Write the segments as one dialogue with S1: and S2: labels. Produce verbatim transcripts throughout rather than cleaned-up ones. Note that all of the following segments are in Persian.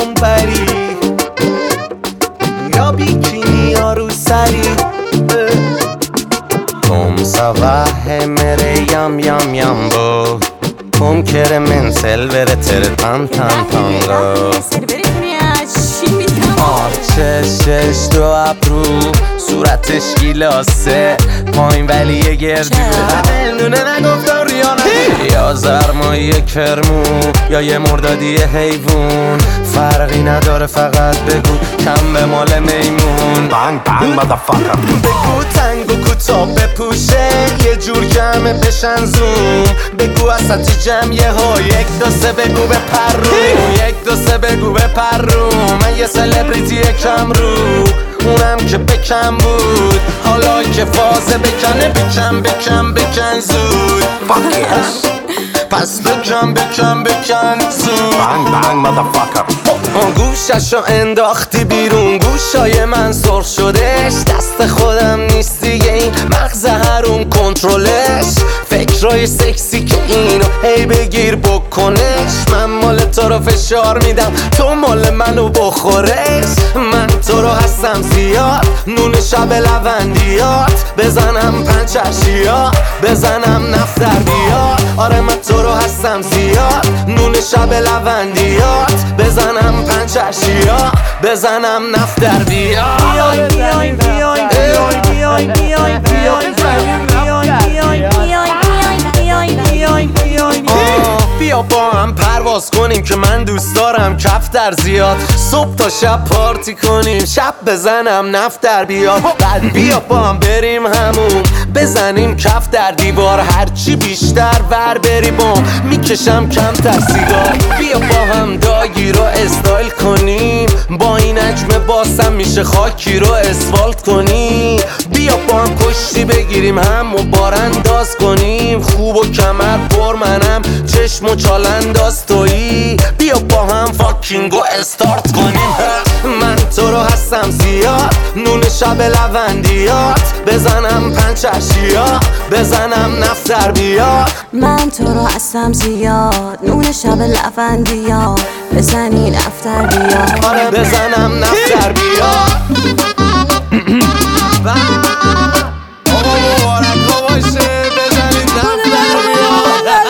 S1: اونوری یا بیکینی یا رو سری Come ça va e mere yam yam yambo Come kere men selvere tere tan tan tango آرچش چش دو ابرو صورتش گیلاسه پایین ولی یه گردی نونه نگفتم ریانه یا زرمایی کرمو یا یه مردادی حیوون فرقی نداره فقط بگو کم به مال میمون
S2: بانگ بانگ مادرفاکر
S1: بگو تنگ و کوتاه بپوشه یه جور جمعه بشن زوم بگو اساتی جمعه ها یک دو سه بگو به پرو یک دو سه بگو به پرو من یه سلبریتی کم رو اونم که بکم بود حالا که فازه بکنه بکن بکن بکن زود
S2: Fuck yes
S1: پس بکن بکن بکن زود
S2: بانگ بانگ مادرفاکر
S1: گوششو انداختی بیرون گوشای من سرخ شدش دست خودم نیست دیگه این مغز هرون کنترلش فکرای سکسی که اینو هی بگیر بکنش من مال تو رو فشار میدم تو مال منو بخورش من تو رو هستم زیاد نون شب لوندیات بزنم پنچشیا بزنم نفتر بیاد آره من تو رو هستم زیاد نون شب لوندیات بزنم پنچشیا بزنم نفتر بیاد بیای بیای بیای بیای بیای بیای بیای بیا با هم پرواز کنیم که من دوست دارم کفتر زیاد صبح تا شب پارتی کنیم شب بزنم نفتر بیاد بعد بیا با هم بریم همون بزنیم کف در دیوار هرچی بیشتر ور بری بام میکشم کمتر سیگار بیا با هم داگی رو استایل کنیم با این اجم باسم میشه خاکی رو اسفالت کنیم بیا با هم کشتی بگیریم هم و بارانداز کنیم خوب و کمر پر منم چشم و چالنداز تویی بیا با هم فاکینگو استارت کنیم من تو رو هستم زیاد نون شب لوندیات بزنم پنچشیا بزنم نفتر بیاد
S3: من تو رو هستم زیاد نون شب لوندیات بزنی نفتر بیاد
S1: آره بزنم نفتر بیاد آقا مبارک ها باشه بزنید نفتر بیاد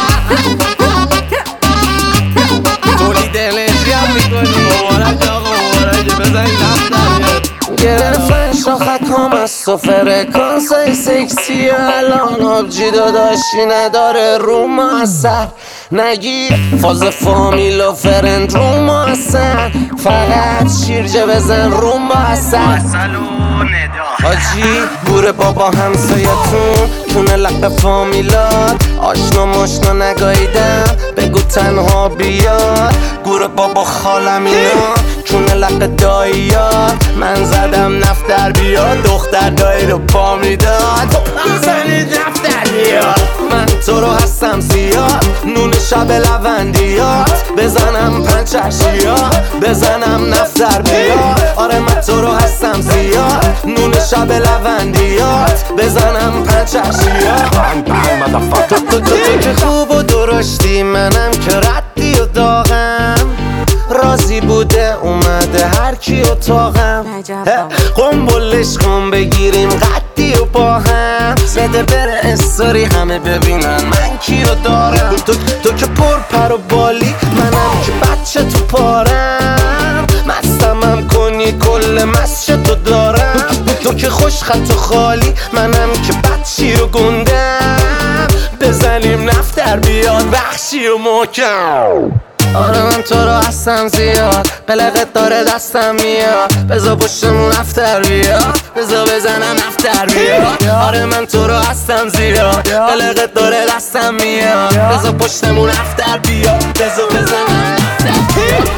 S1: تولید انرژی هم میکنی مبارک آقا مبارک بزنید نفتر بیاد گرفتن شاخکام از تو فرکانسای سکسی الان آبجی داداشی نداره رو ما اثر نگیر فاز فامیل و فرند رو ما اثر فقط شیرجه بزن رو ما اثر حاجی گوره بابا همسایتون تونه لق فامیلات آشنا ماشنا نگاییدم بگو تنها بیاد گوره بابا خالم اینا تونه لق داییات من زدم نفتر بیاد دختر دایی رو پا میداد زنید نفتر بیاد من تو رو هستم زیاد نون شب لوندیات بزنم پنچشیا بزنم نفتر بیاد آره من تو رو هستم زیاد نون شب لوندیات بزنم پنچشیا
S2: بانگ بانگ مادرفاکر
S1: تو تو تو که خوب و درشتی منم که ردی و داغم راضی بوده اومده هر کی اتاقم قنبلش کن بگیریم قدی و با هم بده بره استوری همه ببینن من کی رو دارم تو, تو که پر پر و بالی منم که بچه تو پارم مستمم کنی کل مسجد تو دارم تو که خوش خط و خالی منم که بچی رو گندم بزنیم نفتر بیاد وحشی و محکم آره من تو رو هستم زیاد قلقت داره دستم میاد بزا پشتمون نفتر بیاد بزا بزنم نفتر بیاد آره من تو رو هستم زیاد قلقت داره دستم میاد بزا پشتمون نفتر بیاد بزا بزنم نفتر بیاد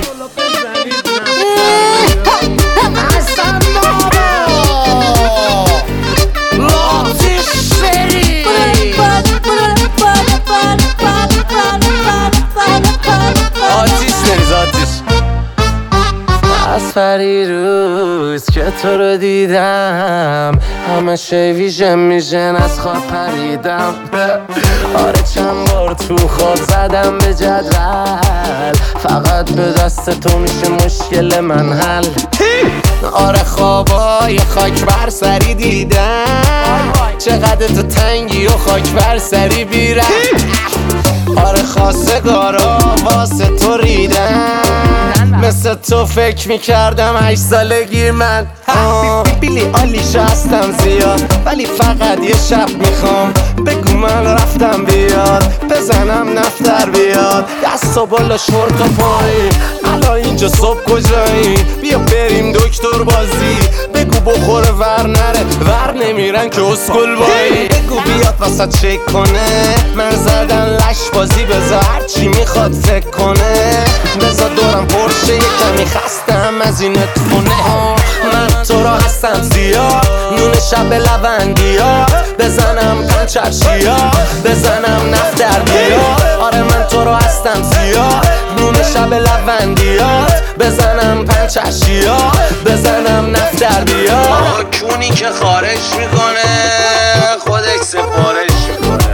S1: از پریروز که تو رو دیدم همه شی ویژن میشن از خواب پریدم آره چند بار تو خواب زدم به جدول حل، فقط به دست تو میشه مشکل من حل. آره خوابای خاک بر سری دیدم، چقدر تو تنگی و خاک بر سری بیرم. آره خواستگارا واسه تو ریدم، مثل تو فکر میکردم هشت سالگی من. بیلی آلیش هستم زیاد، ولی فقط یه شب میخوام بگو من رفتم بیاد، بزنم نفتر بیاد. دست و بالا شورت و پایی، الان اینجا صبح کجایی؟ بیا بریم دکتر بازی، بگو بخوره ور نره، ور نمیرن که اسکل بایی. بگو بیاد واسه چک کنه، من زدن لش بازی، بذار هرچی میخواد فکر کنه. بذار دورم پرشه یه کمی خستم از این اتفونه. من تو را هستم زیاد، نون شب لوندیات، بزنم پنچرشیا، بزنم نفت در بیا. آره من تو را هستم زیاد، نون شب لوندیات، بزنم پنچرشیا، بزنم نفت در بیا.
S4: کونی که خارج میکنه خودش سفارش میکنه،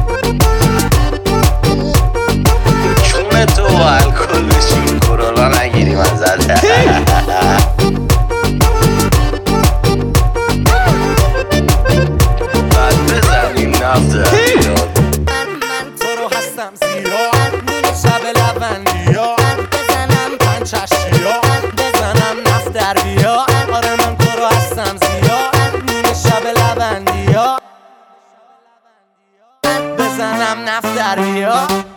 S4: کون تو و الکل بشین کرونا نگیری من زده. بعد بزنیم نفت بیاد.
S1: من تو رو هستم زیاد، نون شب لوندیات، بزنم پنچرشیا، بزنم نفت در بیا. آره من تو رو هستم زیاد، نون شب لوندیات، بزنم نفت در بیا.